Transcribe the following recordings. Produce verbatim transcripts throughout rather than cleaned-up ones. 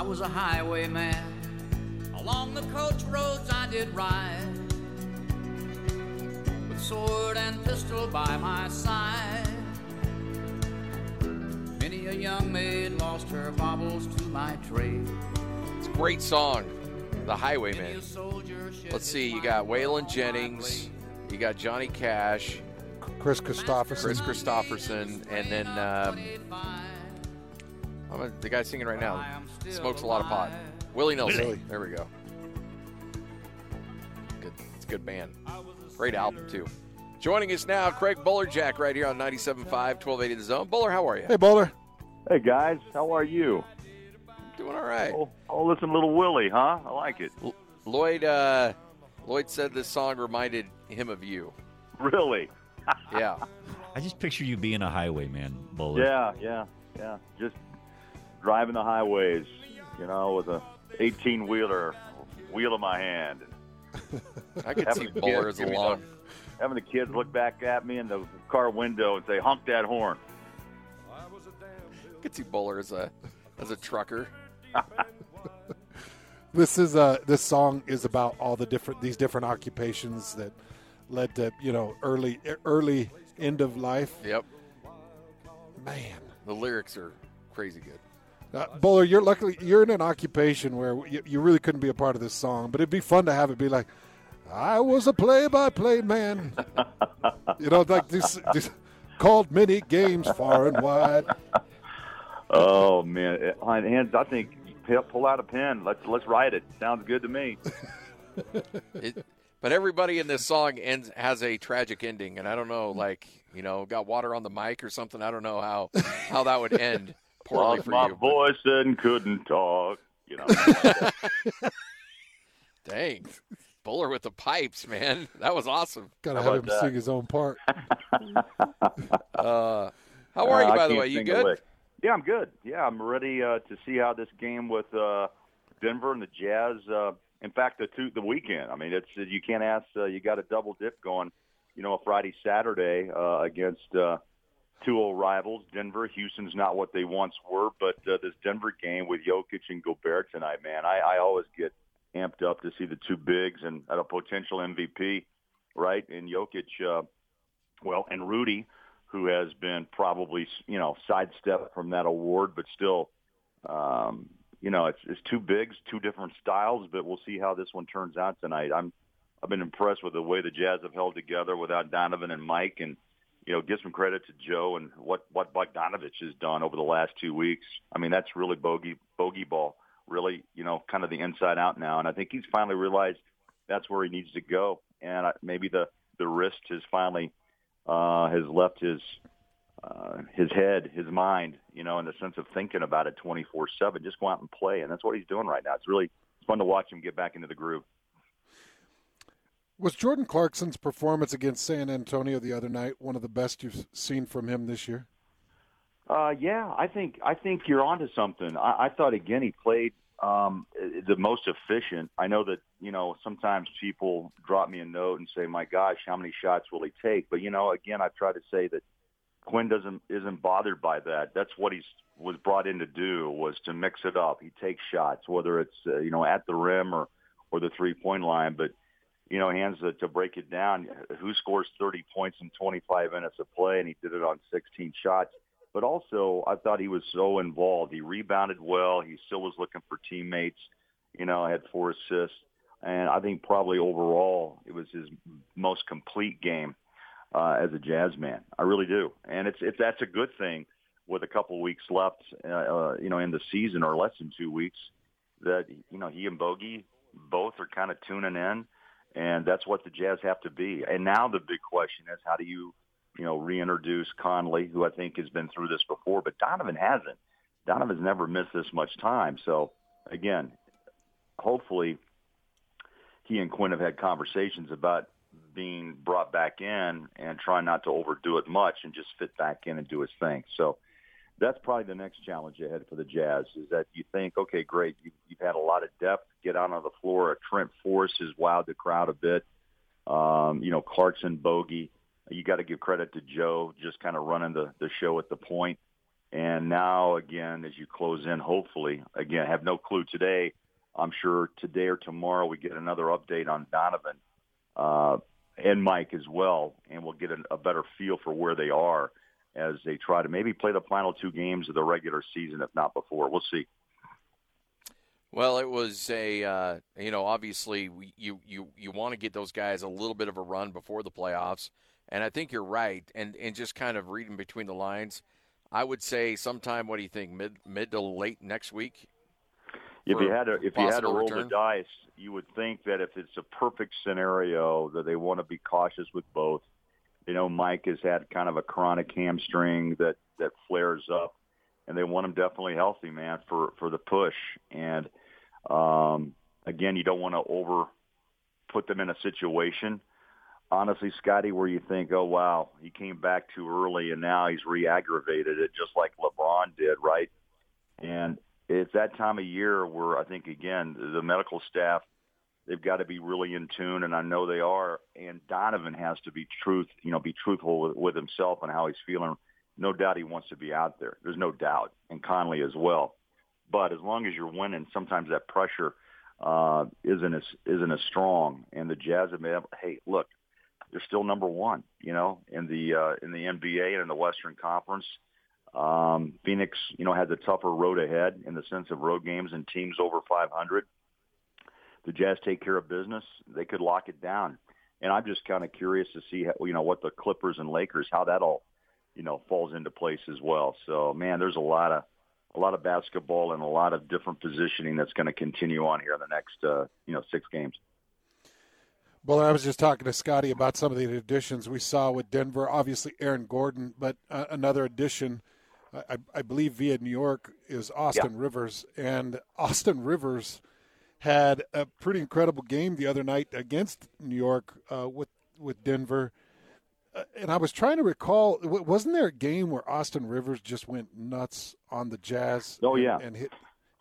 I was a highwayman. Along the coach roads I did ride, with sword and pistol by my side. Many a young maid lost her baubles to my trade. It's a great song, The Highwayman. Let's see, you got Waylon Jennings, you got Johnny Cash, Chris Christopherson, Chris Christopherson, and then um, I'm a, the guy singing right now smokes a lot of pot. Willie Nelson. Willie. There we go. Good, it's a good band. Great album too. Joining us now, Craig Bolerjack, right here on ninety-seven point five, twelve eighty The Zone. Bowler, how are you? Hey, Bowler. Hey, guys. How are you? Doing all right. Oh, oh listen, little Willie, huh? I like it. L- Lloyd, uh, Lloyd said this song reminded him of you. Really? Yeah. I just picture you being a highwayman, Bowler. Yeah, yeah, yeah. Just driving the highways, you know, with a eighteen-wheeler, wheel in my hand. I could see Bowler as a long. Having the kids look back at me in the car window and say, honk that horn. I could see Bowler as a, as a trucker. This is uh this song is about all the different these different occupations that led to, you know, early early end of life. Yep. Man, the lyrics are crazy good. Uh, Bowler, you're luckily you're in an occupation where you, you really couldn't be a part of this song, but it'd be fun to have it be like, I was a play-by-play man. You know, like this, this called many games far and wide. Oh man, Hans, I think pull out a pen. Let's let's write it. Sounds good to me. it, but everybody in this song ends has a tragic ending, and I don't know, like you know, got water on the mic or something. I don't know how how that would end poorly Lost for my you. My voice and couldn't talk. You know. Dang. Bowler with the pipes, man. That was awesome. Got to have him that? sing his own part. uh, how are you, uh, by the way? You good? Yeah, I'm good. Yeah, I'm ready uh, to see how this game with uh, Denver and the Jazz. Uh, in fact, the two, the weekend. I memean, it's you can't ask. Uh, you got a double dip going. You know, a Friday, Saturday uh, against uh, two old rivals. Denver, Houston's not what they once were, but uh, this Denver game with Jokic and Gobert tonight, man. I, I always get amped up to see the two bigs and at a potential M V P, right? And Jokic, uh, well, and Rudy, who has been probably, you know, sidestepped from that award, but still, um, you know, it's, it's two bigs, two different styles, but we'll see how this one turns out tonight. I'm, I've been impressed with the way the Jazz have held together without Donovan and Mike, and, you know, give some credit to Joe and what, what Bogdanovich has done over the last two weeks. I mean, that's really bogey, bogey ball. Really, you know, kind of the inside out now. And I think he's finally realized that's where he needs to go. And maybe the, the wrist has finally uh, has left his uh, his head, his mind, you know, in the sense of thinking about it twenty-four seven. Just go out and play. And that's what he's doing right now. It's really fun to watch him get back into the groove. Was Jordan Clarkson's performance against San Antonio the other night one of the best you've seen from him this year? Uh, yeah, I think I think you're onto something. I, I thought again he played um, the most efficient. I know that you know sometimes people drop me a note and say, "My gosh, how many shots will he take?" But you know, again, I've tried to say that Quinn doesn't isn't bothered by that. That's what he's was brought in to do, was to mix it up. He takes shots, whether it's uh, you know at the rim or or the three point line. But you know, hands to, to break it down, who scores thirty points in twenty-five minutes of play, and he did it on sixteen shots. But also, I thought he was so involved. He rebounded well. He still was looking for teammates. You know, had four assists. And I think probably overall it was his most complete game uh, as a Jazz man. I really do. And it's, it's that's a good thing with a couple weeks left, uh, uh, you know, in the season or less than two weeks that, you know, he and Bogey both are kind of tuning in. And that's what the Jazz have to be. And now the big question is, how do you, you know, reintroduce Conley, who I think has been through this before, but Donovan hasn't. Donovan's never missed this much time. So, again, hopefully he and Quinn have had conversations about being brought back in and trying not to overdo it much and just fit back in and do his thing. So that's probably the next challenge ahead for the Jazz, is that you think, okay, great, you, you've had a lot of depth, get out on the floor. Trent Forrest has wowed the crowd a bit. Um, you know, Clarkson, Bogey. You got to give credit to Joe, just kind of running the, the show at the point. And now, again, as you close in, hopefully, again, have no clue today. I'm sure today or tomorrow we get another update on Donovan uh, and Mike as well, and we'll get a, a better feel for where they are as they try to maybe play the final two games of the regular season, if not before. We'll see. Well, it was a, uh, you know, obviously we, you, you, you want to get those guys a little bit of a run before the playoffs, and I think you're right. And, and just kind of reading between the lines, I would say sometime, what do you think, mid mid to late next week? If you had to, if you had to roll return? the dice, you would think that if it's a perfect scenario, that they want to be cautious with both. You know, Mike has had kind of a chronic hamstring that, that flares up, and they want him definitely healthy, man, for, for the push. And, um, again, you don't want to over put them in a situation, honestly, Scotty, where you think, oh, wow, he came back too early, and now he's re-aggravated it just like LeBron did, right? And it's that time of year where I think, again, the medical staff, they've got to be really in tune, and I know they are. And Donovan has to be truth, you know, be truthful with, with himself and how he's feeling. No doubt he wants to be out there. There's no doubt, and Conley as well. But as long as you're winning, sometimes that pressure uh, isn't as isn't as strong. And the Jazz have been able, hey, look, they're still number one, you know, in the uh, in the N B A and in the Western Conference. Um, Phoenix, you know, has a tougher road ahead in the sense of road games and teams over five hundred. The Jazz take care of business. They could lock it down. And I'm just kind of curious to see, how, you know, what the Clippers and Lakers, how that all, you know, falls into place as well. So, man, there's a lot of a lot of basketball and a lot of different positioning that's going to continue on here in the next, uh, you know, six games. Well, I was just talking to Scotty about some of the additions we saw with Denver. Obviously, Aaron Gordon, but uh, another addition, I, I believe, via New York is Austin yeah. Rivers. And Austin Rivers had a pretty incredible game the other night against New York uh, with with Denver. Uh, and I was trying to recall, wasn't there a game where Austin Rivers just went nuts on the Jazz? Oh, and, yeah. And hit.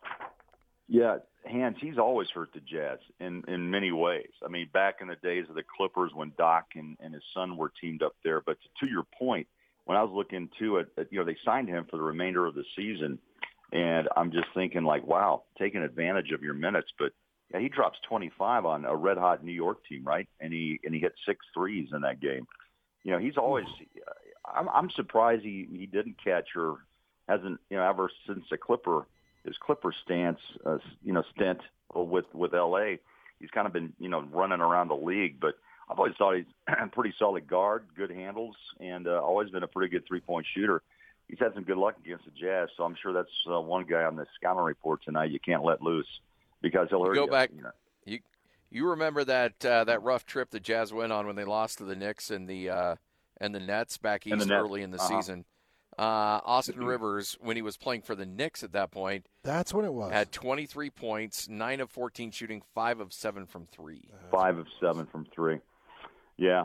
Yeah, Hans, he's always hurt the Jazz in, in many ways. I mean, back in the days of the Clippers when Doc and, and his son were teamed up there. But to, to your point, when I was looking to it, you know, they signed him for the remainder of the season. And I'm just thinking, like, wow, taking advantage of your minutes. But yeah, he drops twenty-five on a red-hot New York team, right? And he and he hit six threes in that game. You know, he's always – I'm, I'm surprised he, he didn't catch or hasn't, you know, ever since the Clipper – his Clipper stance, uh, you know, stint with, with L A, he's kind of been, you know, running around the league. But I've always thought he's a pretty solid guard, good handles, and uh, always been a pretty good three-point shooter. He's had some good luck against the Jazz, so I'm sure that's uh, one guy on the scouting report tonight you can't let loose because he'll hurt you. Go Go back. You, know. you you remember that uh, that rough trip the Jazz went on when they lost to the Knicks and the uh, and the Nets back east Nets. early in the Uh-huh. season. Uh, Austin Rivers, when he was playing for the Knicks at that point, That's what it was. had twenty-three points, nine of fourteen shooting, five of seven from three. Five of seven from three. Yeah.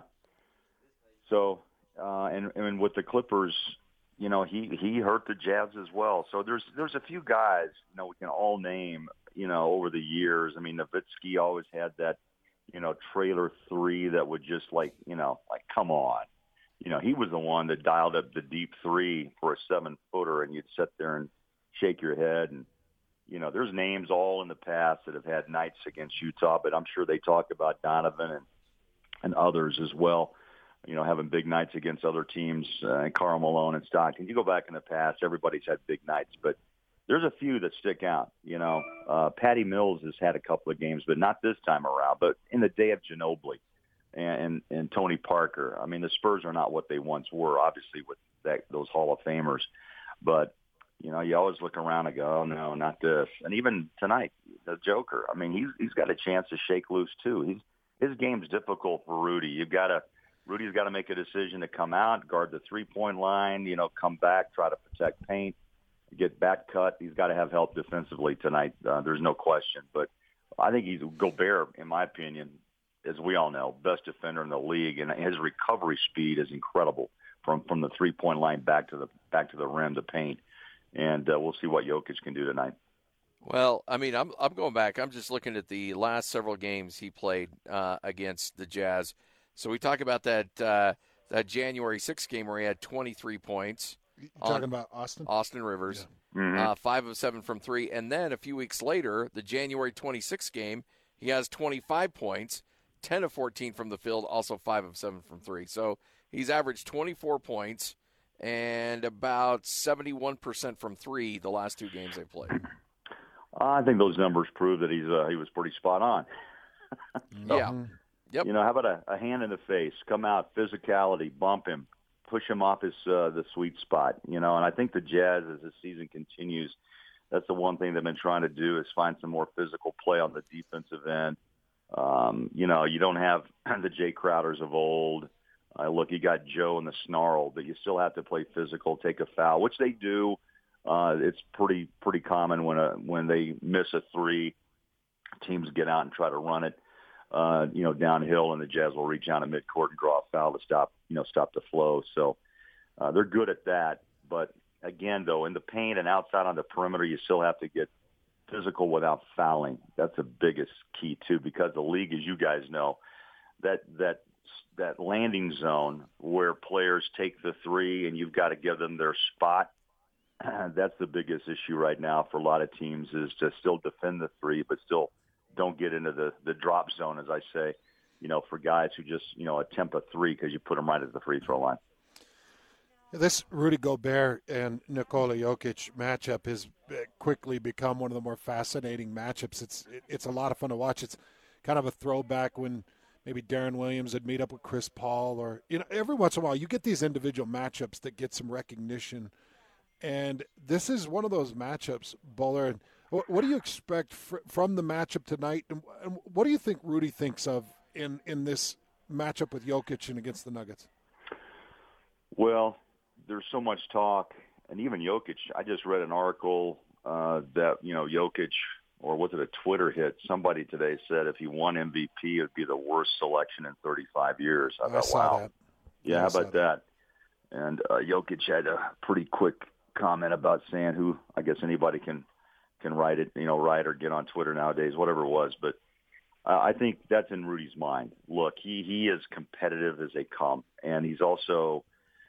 So, uh, and and with the Clippers, you know, he he hurt the Jazz as well. So there's there's a few guys, you know, we can all name, you know, over the years. I mean, Nowitzki always had that, you know, trailer three that would just like, you know, like come on. You know, he was the one that dialed up the deep three for a seven-footer, and you'd sit there and shake your head. And, you know, there's names all in the past that have had nights against Utah, but I'm sure they talk about Donovan and, and others as well, you know, having big nights against other teams, uh, and Karl Malone and Stockton. You go back in the past, everybody's had big nights, but there's a few that stick out. You know, uh, Patty Mills has had a couple of games, but not this time around, but in the day of Ginobili. And, and Tony Parker. I mean, the Spurs are not what they once were, obviously, with that, those Hall of Famers. But, you know, you always look around and go, oh, no, not this. And even tonight, the Joker, I mean, he's he's got a chance to shake loose, too. He's, his game's difficult for Rudy. You've got to Rudy's got to make a decision to come out, guard the three-point line, you know, come back, try to protect paint, get back cut. He's got to have help defensively tonight. Uh, there's no question. But I think he's Gobert, in my opinion, as we all know, best defender in the league, and his recovery speed is incredible from, from the three-point line back to the back to the rim to paint. And uh, we'll see what Jokic can do tonight. Well, I mean, I'm I'm going back. I'm just looking at the last several games he played uh, against the Jazz. So we talk about that uh, that January sixth game where he had twenty-three points. You're talking about Austin? Austin Rivers, Yeah. Mm-hmm. uh, five of seven from three. And then a few weeks later, the January twenty-sixth game, he has twenty-five points, ten of fourteen from the field, also five of seven from three. So he's averaged twenty-four points and about seventy-one percent from three the last two games they played. I think those numbers prove that he's uh, he was pretty spot on. So, yeah. Yep. You know, how about a, a hand in the face? Come out, physicality, bump him, push him off his uh, the sweet spot. You know, and I think the Jazz, as the season continues, that's the one thing they've been trying to do is find some more physical play on the defensive end. Um, you know, you don't have the Jay Crowders of old. Uh, look, you got Joe and the snarl, but you still have to play physical, take a foul, which they do. Uh, it's pretty pretty common when a when they miss a three, teams get out and try to run it, uh, you know, downhill, and the Jazz will reach out at midcourt and draw a foul to stop, you know, stop the flow. So uh, they're good at that. But again, though, in the paint and outside on the perimeter, you still have to get physical without fouling. That's the biggest key too, because the league, as you guys know, that that that landing zone where players take the three and you've got to give them their spot. That's the biggest issue right now for a lot of teams, is to still defend the three, but still don't get into the, the drop zone, as I say, you know, for guys who just, you know, attempt a three because you put them right at the free throw line. This Rudy Gobert and Nikola Jokic matchup has quickly become one of the more fascinating matchups. It's it's a lot of fun to watch. It's kind of a throwback when maybe Darren Williams would meet up with Chris Paul, or, you know, every once in a while you get these individual matchups that get some recognition. And this is one of those matchups, Bowler. What, what do you expect fr- from the matchup tonight? And, and what do you think Rudy thinks of in, in this matchup with Jokic and against the Nuggets? Well, there's so much talk, and even Jokic. I just read an article uh, that, you know, Jokic, or was it a Twitter hit? Somebody today said if he won M V P, it would be the worst selection in thirty-five years. I, I thought, saw wow. that. Yeah, yeah how about that? that? And uh, Jokic had a pretty quick comment about saying, who I guess anybody can can write it, you know, write or get on Twitter nowadays, whatever it was. But uh, I think that's in Rudy's mind. Look, he he is competitive as they come, and he's also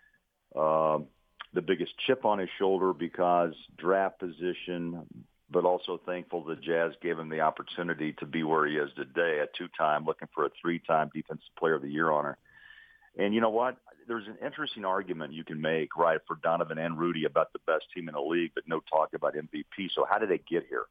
uh, the biggest chip on his shoulder because draft position, but also thankful the Jazz gave him the opportunity to be where he is today, a two-time, looking for a three-time Defensive Player of the Year honor. And you know what? There's an interesting argument you can make, right, for Donovan and Rudy about the best team in the league, but no talk about M V P. So how did they get here?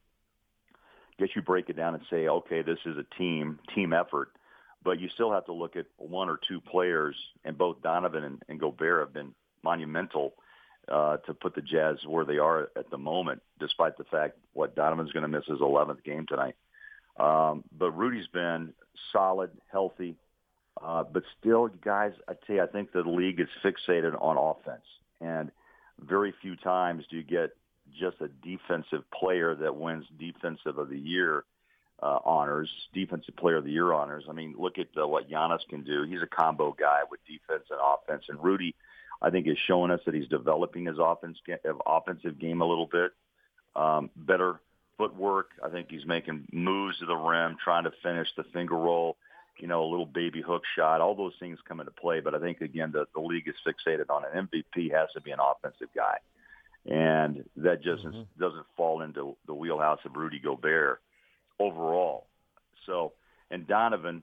I guess you break it down and say, okay, this is a team, team effort, but you still have to look at one or two players, and both Donovan and, and Gobert have been monumental uh, to put the Jazz where they are at the moment, despite the fact what Donovan's going to miss his eleventh game tonight. Um, but Rudy's been solid, healthy. Uh, but still, guys, I tell you, I think the league is fixated on offense. And very few times do you get just a defensive player that wins Defensive of the Year uh, honors, Defensive Player of the Year honors. I mean, look at uh, what Giannis can do. He's a combo guy with defense and offense. And Rudy, I think, is showing us that he's developing his offense, offensive game a little bit. Um, better footwork. I think he's making moves to the rim, trying to finish the finger roll. You know, a little baby hook shot, all those things come into play. But I think, again, the, the league is fixated on an M V P has to be an offensive guy. And that just mm-hmm. doesn't fall into the wheelhouse of Rudy Gobert overall. So, and Donovan,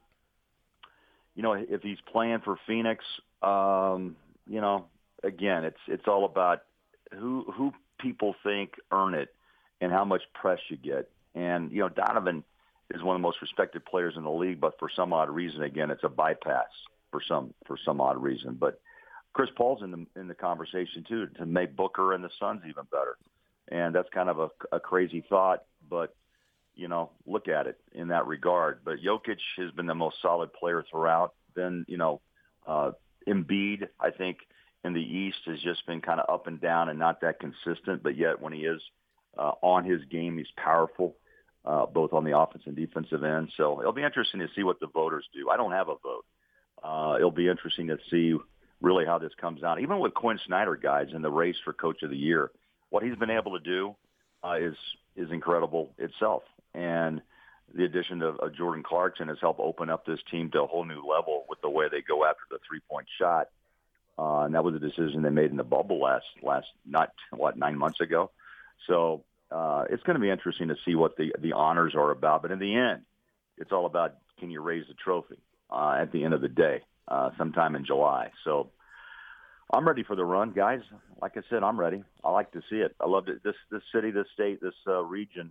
you know, if he's playing for Phoenix, um, you know, again, it's it's all about who who people think earn it and how much press you get. And, you know, Donovan is one of the most respected players in the league, but for some odd reason, again, it's a bypass for some for some odd reason. But Chris Paul's in the in the conversation too to make Booker and the Suns even better, and that's kind of a, a crazy thought. But you know, look at it in that regard. But Jokic has been the most solid player throughout. Then you know, uh, Embiid, I think in the East has just been kind of up and down and not that consistent. But yet when he is uh, on his game, he's powerful. Uh, both on the offense and defensive end. So it'll be interesting to see what the voters do. I don't have a vote. Uh, it'll be interesting to see really how this comes out. Even with Quinn Snyder, guys, in the race for Coach of the Year, what he's been able to do uh, is is incredible itself. And the addition of, of Jordan Clarkson has helped open up this team to a whole new level with the way they go after the three-point shot. uh, and that was a decision they made in the bubble last last not what nine months ago. So uh, it's going to be interesting to see what the the honors are about. But in the end, it's all about can you raise the trophy uh, at the end of the day, uh, sometime in July. So I'm ready for the run, guys. Like I said, I'm ready. I like to see it. I love it. This this city, this state, this uh, region.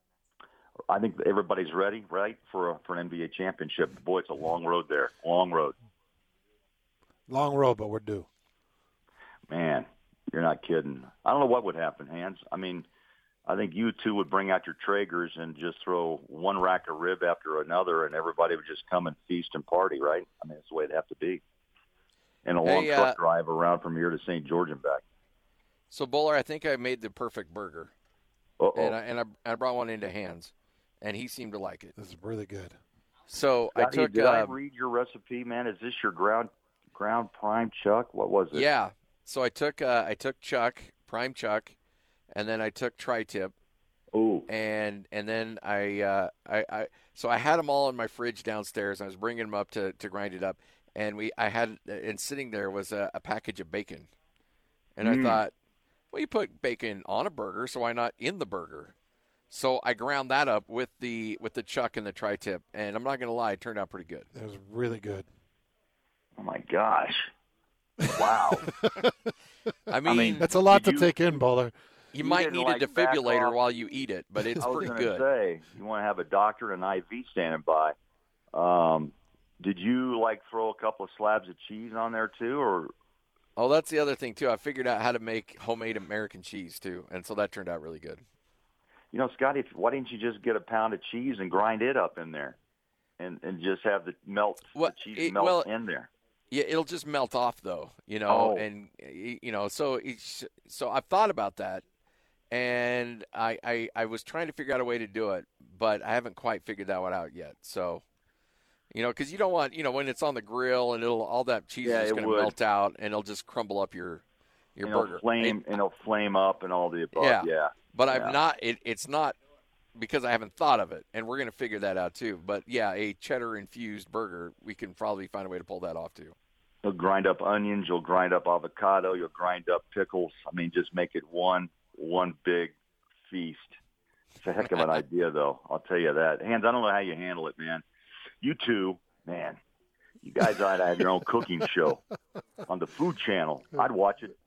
I think everybody's ready, right, for a, for an N B A championship. Boy, it's a long road there. Long road. Long road, but we're due. Man, you're not kidding. I don't know what would happen, Hans. I mean, I think you two would bring out your Traegers and just throw one rack of rib after another, and everybody would just come and feast and party, right? I mean, it's the way it'd have to be. And a long hey, truck uh, drive around from here to Saint George and back. So, Bowler, I think I made the perfect burger. Uh-oh. And I, and I, I brought one into Hans, and he seemed to like it. This is really good. So I Scotty, took. Did uh, I read your recipe, man? Is this your ground ground prime chuck? What was it? Yeah. So I took uh, I took chuck, prime chuck, and then I took tri-tip. Ooh. And and then I, uh, I I so I had them all in my fridge downstairs. I was bringing them up to, to grind it up, and we I had and sitting there was a, a package of bacon, and Mm. I thought, well, you put bacon on a burger, so why not in the burger? So I ground that up with the with the chuck and the tri-tip, and I'm not gonna lie, it turned out pretty good. It was really good. Oh, my gosh. Wow. I mean, mean, That's a lot to Did you- take in, Bowler. you you might didn't, need like, a back defibrillator off. while you eat it, but it's I was pretty going good. to say, you want to have a doctor and an I V standing by. Um, did you, like, throw a couple of slabs of cheese on there, too? Or Oh, that's the other thing, too. I figured out how to make homemade American cheese, too, and so that turned out really good. You know, Scotty, if, why didn't you just get a pound of cheese and grind it up in there and, and just have the melt, What- the cheese it- melt well, in there? Yeah, it'll just melt off, though, you know, Oh. and, you know, so it's, so I've thought about that, and I, I, I was trying to figure out a way to do it, but I haven't quite figured that one out yet, so... You know, because you don't want, you know, when it's on the grill and it'll all that cheese Yeah, is it going to would. melt out and it'll just crumble up your your And it'll burger. flame, And- and it'll flame up and all the above. Yeah. Yeah. but yeah. I've not. It, it's not because I haven't thought of it, and we're going to figure that out too. But yeah, a cheddar infused burger, we can probably find a way to pull that off too. You'll grind up onions. You'll grind up avocado. You'll grind up pickles. I mean, just make it one one big feast. It's a heck of an idea, though. I'll tell you that. Hans, I don't know how you handle it, man. You two, man, you guys ought to have your own cooking show on the Food Channel. I'd watch it.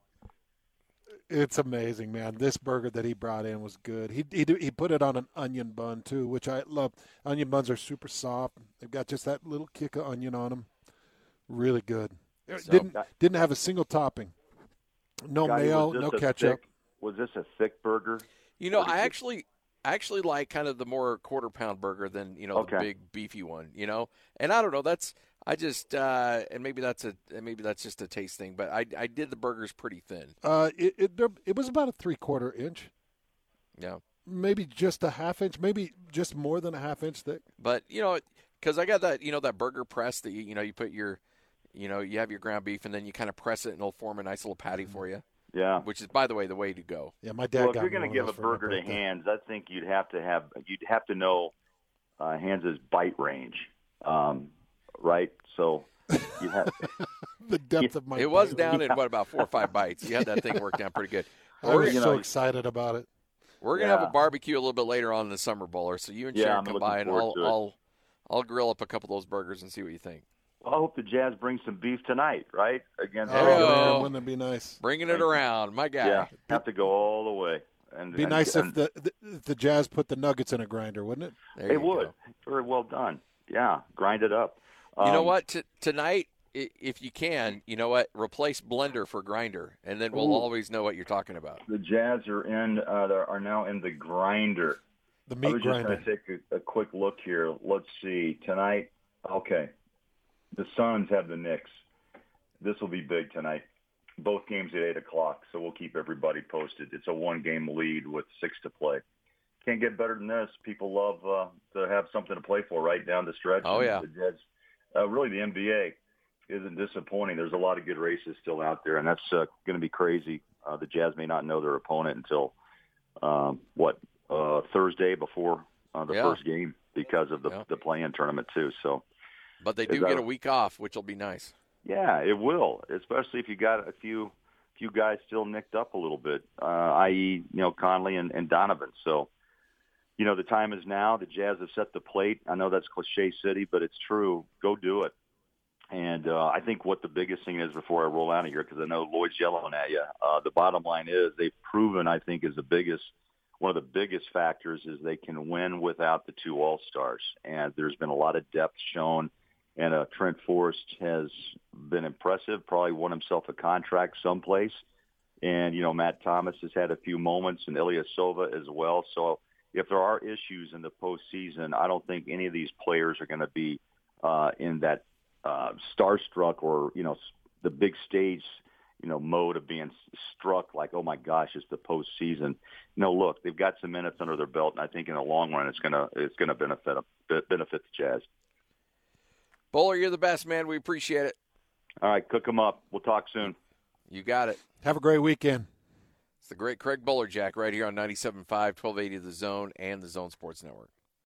It's amazing, man. This burger that he brought in was good. He he, do- he put it on an onion bun too, which I love. Onion buns are super soft. They've got just that little kick of onion on them. Really good. It So- didn't didn't have a single topping. No Scotty, mayo, was this no a ketchup. Thick, was this a thick burger? You know, What do I you- actually, I actually like kind of the more quarter pound burger than you know Okay. the big beefy one. You know, and I don't know. That's I just uh, and maybe that's a maybe that's just a taste thing. But I I did the burgers pretty thin. Uh, it, it there- it was about a three quarter inch, Yeah. maybe just a half inch, maybe just more than a half inch thick. But you know, because I got that you know that burger press that you you know you put your, you know you have your ground beef and then you kind of press it and it'll form a nice little patty for you, Yeah. which is by the way the way to go. Yeah, my dad Well, if got you're me going one to of give a those for my burger to birthday. Hans, I think you'd have to have you'd have to know uh, Hans's bite range, um, right? So you have. The depth of my It was bite. down in what about four or five bites. You had that thing worked out pretty good. I was you so know- excited about it. We're gonna have Yeah. a barbecue a little bit later on in the summer, Bowler. So you and Yeah, Sharon I'm come looking by and forward I'll to it. I'll I'll grill up a couple of those burgers and see what you think. Well, I hope the Jazz bring some beef tonight, right? Against Oh, Hey-o. wouldn't it be nice? Bringing it around, my guy. yeah, have to go all the way. And Be and- nice and if the, the if the Jazz put the nuggets in a grinder, wouldn't it? There it you would. go. Very well done. Yeah, grind it up. You know Um, what? T- tonight, i- if you can, you know what? Replace blender for grinder, and then we'll Ooh. always know what you're talking about. The Jazz are in uh, they are now in the grinder. The I meat was just grinder. going to take a, a quick look here. Let's see. Tonight, okay. The Suns have the Knicks. This will be big tonight. Both games at eight o'clock, so we'll keep everybody posted. It's a one-game lead with six to play. Can't get better than this. People love uh, to have something to play for right down the stretch. Oh, And yeah. The Jazz, uh, really, the N B A isn't disappointing. There's a lot of good races still out there, and that's uh, going to be crazy. Uh, the Jazz may not know their opponent until, um, what, uh, Thursday before uh, the Yeah. first game because of the, Yeah. the play-in tournament, too. So, But they Is do that- get a week off, which will be nice. Yeah, it will, especially if you got a few few guys still nicked up a little bit, uh, that is, you know, Conley and, and Donovan. So, you know, the time is now. The Jazz have set the plate. I know that's cliche city, but it's true. Go do it. And uh, I think what the biggest thing is before I roll out of here, because I know Lloyd's yelling at you, uh, the bottom line is they've proven, I think, is the biggest, one of the biggest factors is they can win without the two All-Stars. And there's been a lot of depth shown. And uh, Trent Forrest has been impressive, probably won himself a contract someplace. And, you know, Matt Thomas has had a few moments, and Ilyasova as well. So if there are issues in the postseason, I don't think any of these players are going to be uh, in that uh, starstruck or, you know, the big stage, you know, mode of being struck like, oh, my gosh, it's the postseason. No, look, they've got some minutes under their belt, and I think in the long run it's going to it's going to benefit benefit the Jazz. Bowler, you're the best, man. We appreciate it. All right, cook them up. We'll talk soon. You got it. Have a great weekend. It's the great Craig Bolerjack right here on ninety-seven point five, twelve eighty The Zone, and the Zone Sports Network.